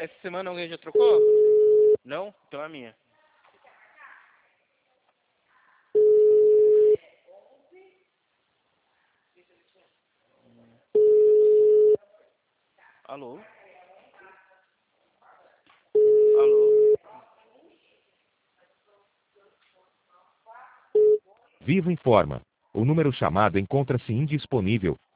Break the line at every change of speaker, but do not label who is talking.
Essa semana alguém já trocou? Não? Então é a minha. Alô? Alô?
Vivo informa. O número chamado encontra-se indisponível.